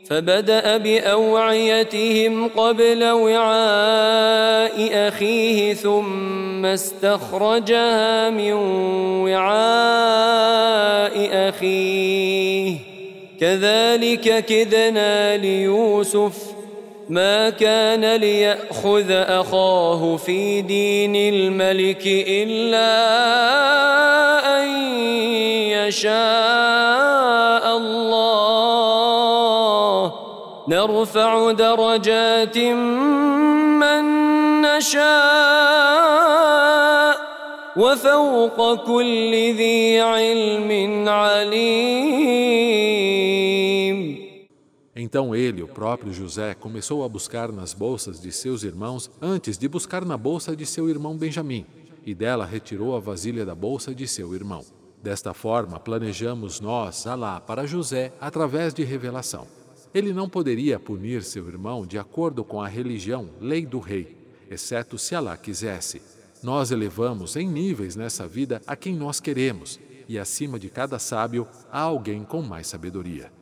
فبدأ بأوعيتهم قبل وعاء أخيه ثم استخرجها من وعاء أخيه كذلك كدنا ليوسف ما كان ليأخذ أخاه في دين الملك إلا أن يشاء الله نرفع درجات من نشاء وفوق كل ذي علم عليم. Então ele, o próprio José, começou a buscar nas bolsas de seus irmãos antes de buscar na bolsa de seu irmão Benjamim, e dela retirou a vasilha da bolsa de seu irmão. Desta forma, planejamos nós, Alá, para José através de revelação. Ele não poderia punir seu irmão de acordo com a religião, lei do rei, exceto se Alá quisesse. Nós elevamos em níveis nessa vida a quem nós queremos, e acima de cada sábio há alguém com mais sabedoria.